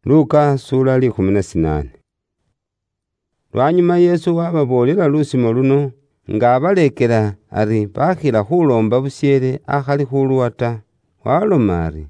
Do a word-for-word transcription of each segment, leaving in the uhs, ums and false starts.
Luka sura likumi na sinane. Lwanyuma Yesu wababolela lusimo luno nga abalekela ari bakhila khulomba busyele akhali khuluwa ta. Waloma ari,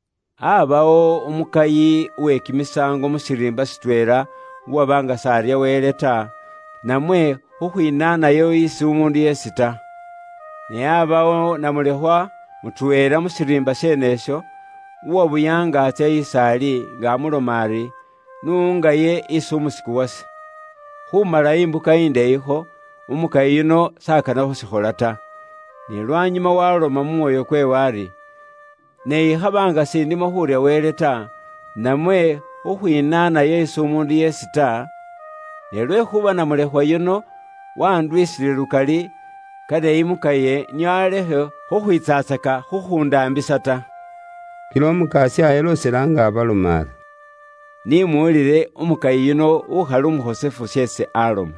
abawo umukayi uwe kimisango musirimba sitwela uwabanga sarya wele ta, namwe khukhwinanayo isi umundu yesi ta. Ne abawo namulehwa mutwela musirimba shenesho uwabuyanga atya isali nga amuloma ari nuungaye isi umusiku wase. Khumala imbuka indeyikho umukayi yuno sakana khusikhola ta. Ne lwanyuma waloma mumwoyo kwewe ari, neyikhabanga sindimo khurya wele ta, namwe khukhwinanayo isi umundu yesi ta. Ne lwekhuba namulehwa yuno wandwisile lukali, kale imukaye nio alekhe khukhwitsatsaka khukhundambisa ta. Kila omukasi ayelosela nga abaloma ari, nimuulile umukayi yuno ukhali umukhosefu shesi aloma.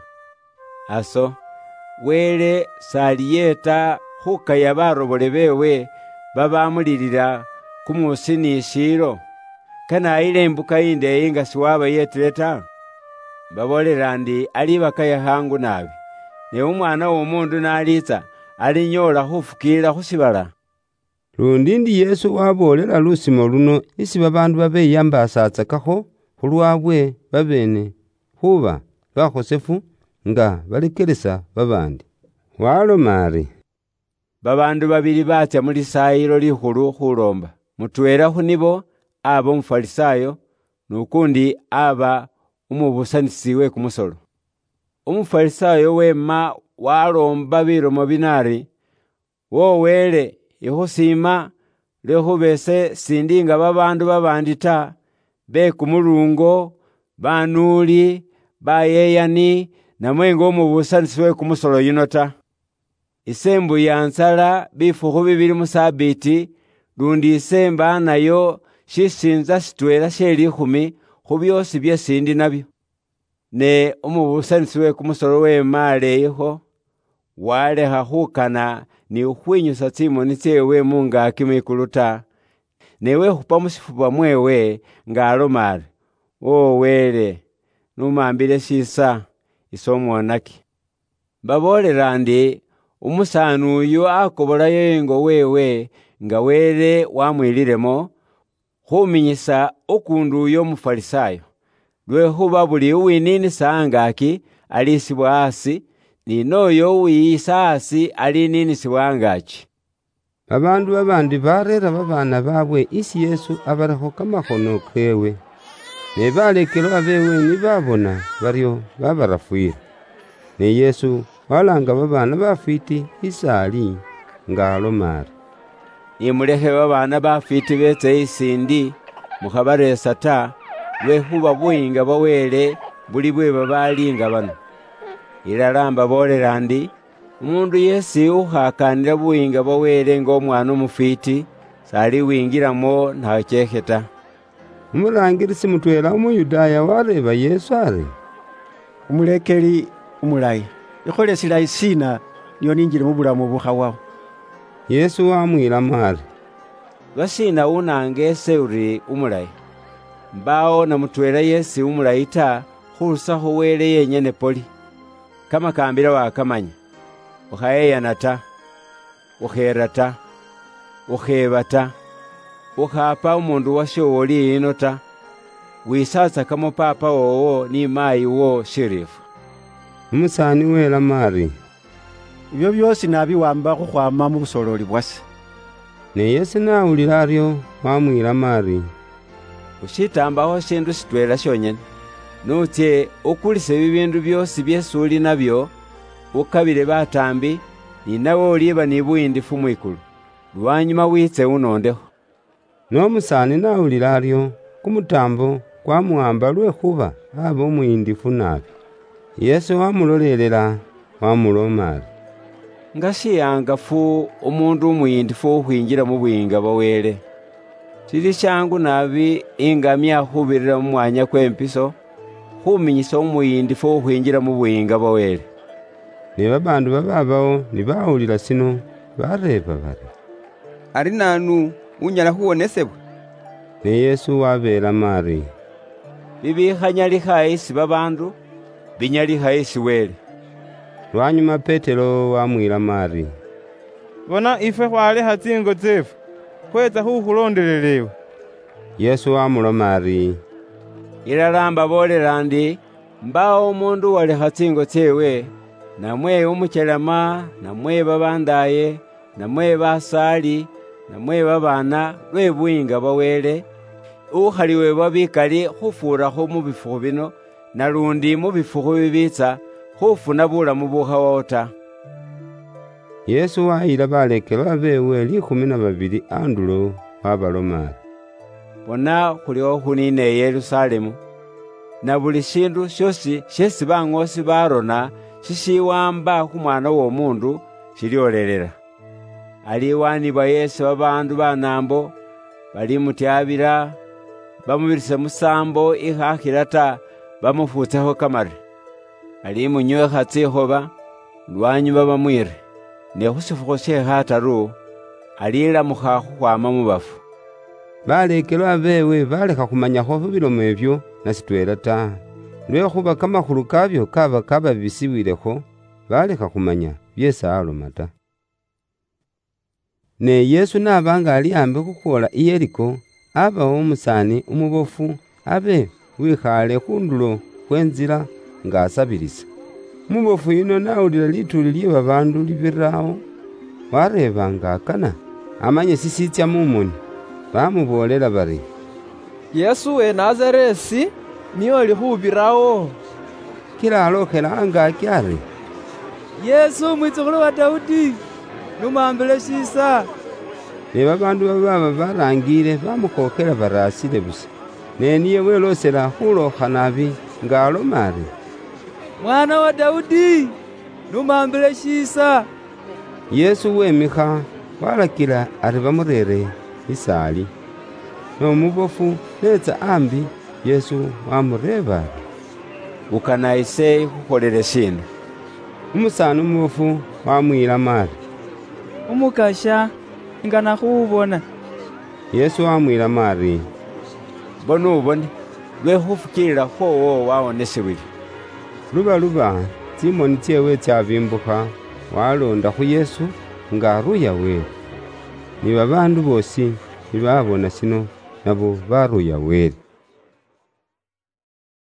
Aso Wele saliyeta khukaya barobole bewe babamulilila kumusi ni shilo, kanayile imbuka indeyi nga siwabayetile ta. Babolela ndi alibakaya hangu nabi, ne umwana w'omundu nalitsa alinyola khufukilila khusibala. Lundi ndi Yesu wabolela lusimo luno isi babandu babeyambasatsakakho khulwabwe babene khuba bakhosefu nga balekelesa babandi. Waloma ari, babandu babili batya mulisayilo likhulu khulomba, mutwela khunibo aba umufalisayo, nukundi aba umubusanisi we kumusolo. Umufalisayo wema walomba bilomo binari, wowele ikhusima lekhubese sindi nga babandu babandi ta, bekumulungo, banuli, bayeyani, namwe nga umubusanisi we kumusolo yuno ta. Isembu ya nsala bifukhu bibili musabiti, lundi isemba nayo shisinza sitwela she likhumi khubyosi byesindi nabyo. Ne umubusanisi we kumusolo wemaleyikho, walekha khukana ni ukhwinyusa tsimoni tsewe mungaki mwikulu ta, newe khupa musifuba mwewe nga aloma ari, o Wele, numambile shisa isomwonaki. Babolela ndi umusani uyu akobolayo ingo wewe nga Wele wamwililemo khuminyisa ukundu uyo umufalisayo, lwekhuba buli uwininisa angaki alisibwa asi, ni noyo uwiyisa asi alininisibwa angaki. Babandu babandi barera babana babwe isi Yesu abarakho kamakhono kewe, ne balekelwa bewe ni babona baryo babarafwira. Ne Yesu walanga babana bafiti isali nga aloma ari, nimulekhe babana bafiti betse isindi mukhabaresa ta, lwekhuba buyinga bwa Wele buli bwe babalinga bano. Ilala mbabolela ndi umundu yesi ukhakanila buyinga bwa Wele nga omwana umufiti sali wingilamo ntachekhe ta. Umulangilisi mutwela umuyudaya wareba Yesu ari, umulekeli umulayi, ikhole silayi sina niyo ninjile mu bulamu bukhawawo. Yesu wamwilamo ari, lwasina unangese uri umulayi? Mbawo na mutwela yesi umulayi ta khurusakho Wele yenyene poli. Kamakambila wakamanya, ukhayeyana ta, ukhera ta, ukheba ta, ukhapa umundu washo woli ino ta, wisatsa kamo papa wowo ni mayi wo shirifu. Umusani welamo ari, ibyo byosi nabiwamba khukhwama mu busololi bwase. Ne Yesu nawulila aryo wamwilamo ari, ushitambaho shindu sitwela shonyene, nutye ukulise bibindu byosi byesi uli nabyo, ukabile batambi, ni nawe uliba ni buyindifu mwikulu, lwanyuma witse unondekho. N'omusani nawulila aryo kumutambo kwamuwamba lwekhuba aba umuyindifu nabi. Yesu wamulolelela wamuloma ari, nga shiyangafu umundu umuyindifu ukhwinjila mu buyinga bwa Wele. Sili shangu nabi ingamya khubirira mu mwanya kwempiso khuminyisa umuyindifu ukhwinjila mu buyinga bwa Wele. Ne babandu bababawo ni bawulila sino bareba bari, ari nanu unyala khuwonesebwa? Ne Yesu wabelamo ari, bibikhanyaliha isi babandu binyaliha isi Wele. Lwanyuma Petelo wamwila Mari, bona ife khwaleha tsingo tsefu khwetsa khukhulondelelewa. Yesu wamuloma ari, Ilala mbabolela ndi mbawo umundu waleha tsingo tsewe, namwe umuchelema, namwe babandaye, namwe basali, namwe babana lwe buinga bwa Wele, ukhaliwe babikali khufurakho mu bifukhu bino, nalundi mu bifukhu bibitsa khufuna bulamu bukhawawo ta. Yesu wayila balekelwa bewe likhumi na babili andulo wabaloma ari, bona khuliwo khunina e Yerusalemu, na buli shindu shosi shesi bang'osi barona shishiwamba khumwana w'omundu shilyolelela. Aliwanibwa Yesu babandu banambo balimutyabila, bamubirise musambo ikhakhila ta, bamufutsekho kamare. Alimunywekha tsikhoba, lwanyuma bamwire, ne khusifukho she khataru alilamukha khukhwama mu bafu. Balekelwa bewe balekha khumanyakho bilomo ebyo na sitwela ta, lwekhuba kamakhulu kabyo kaba kababisibwilekho, balekha khumanya byesi aloma ta. Ne Yesu nabanga ali ambi khukhwola i Yeriko, abawo umusani umubofu abe wikhale khundulo khwenzila nga asabilisa. Umubofu yuno nawulila lituli lye babandu libirawo, wareba nga akana amanye sisitsya mumoni. Bamubolela bari, Yesu we Nazaresi niyo ali khubirawo. Kila alokhela angaki ari, Yesu mwitsukhulu wa Daudi, numambile shisa. Ne babandu bababa barangile bamukhokela barasile busa. Ne niye welosela khulokha nabi nga aloma ari, Mwana wa Daudi, numambile shisa. Yesu wemikha walakila ari bamurere isali. Nomubofu netsa ambi, Yesu wamureba, Ukanayise khukholele shindu. Umusani umubofu wamwila Mari, Umukasha, nga nakhubona. Yesu wamwila Mari, bona ubone lwe khufukilila khwowo wawonesebwile. luba luba tsimoni tsewe tsabimbukha, walonda khu Yesu nga aruya Wele. Ni babandu bosi ibabona sino nabo baruya Wele.